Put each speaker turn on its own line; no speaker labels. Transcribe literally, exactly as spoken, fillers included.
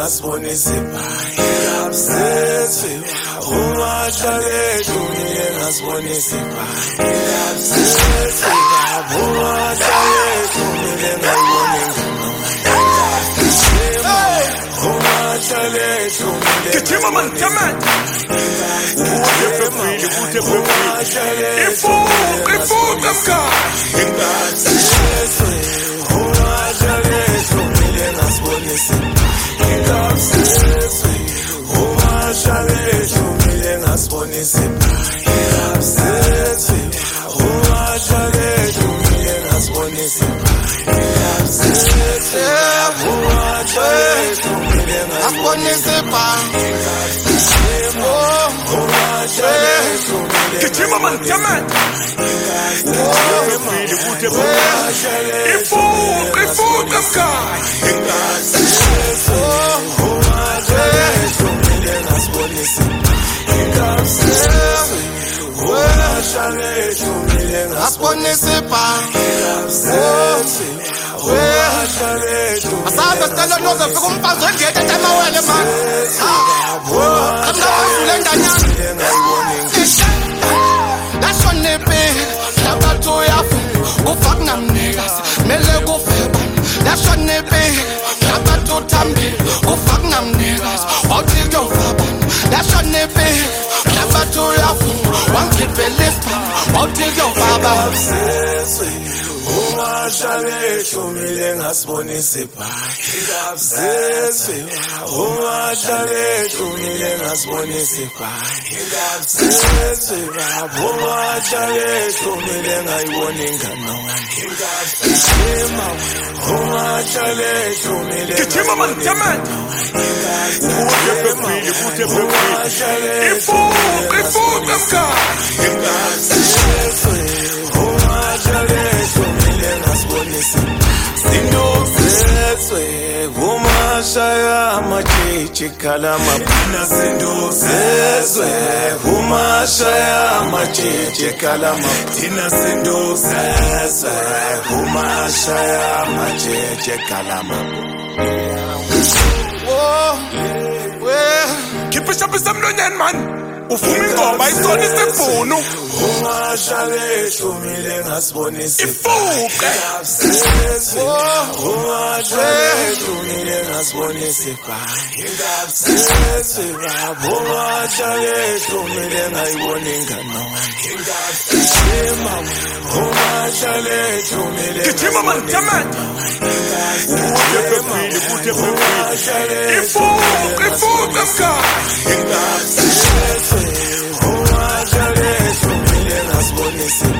ngasibonisa ibhayi ngabusethwe umahlale dumile ngasibonisa ibhayi ngabusethwe umahlale dumile ngayibona
Kitima man, come on. Ifo, ifo, kamka. Kitima man, come on. Ifo, ifo, kamka.
Asaba stalo noze fika umfazi wendiyete temawele man. Kamnabazule ndanyana. Lasho nepe, labato yafu, ufak namnegas, mele kufeba. Lasho nepe, labato tambi, ufak namnegas, wauti yo faban. Lasho nepe, labato yafu, wankipe lispa, wauti yo faban.
Umahlale dumile ngasibonisa ibhayi ngabusethwe umahlale dumile ngasibonisa ibhayi ngabusethwe umahlale dumile ngayibona ingane ngiyima umahlale dumile
Kitima man, come on. Ifo, ifo, kamka.
Umashaya machichi kalama pina sinduzezwe umashaya machichi kalama tina sinduzezwe umashaya machichi kalama
Oh, we. Kipisha pisa mlonyen man. Ufumi ngoma isoni sefunu.
Umahlale dumile ngasibonisa
Ifuke.
umahlale dumile ngasibonisa ibhayi ngabusethwe umahlale dumile ngayibona ingane ngiyima umahlale dumile
Kitima man, come on. Ifo, ifo, kamka.
umahlale dumile ngasibonisa